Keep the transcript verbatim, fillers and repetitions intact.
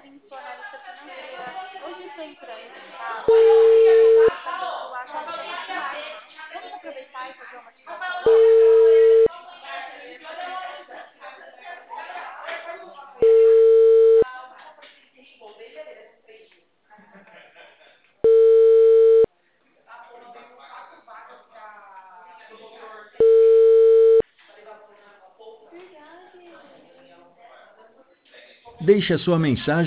assim, expor na lista financeira. Hoje eu estou entrando em casa e eu estou fazendo a atualização de imagem. Vamos aproveitar e fazer uma ativação logo? Deixe a sua mensagem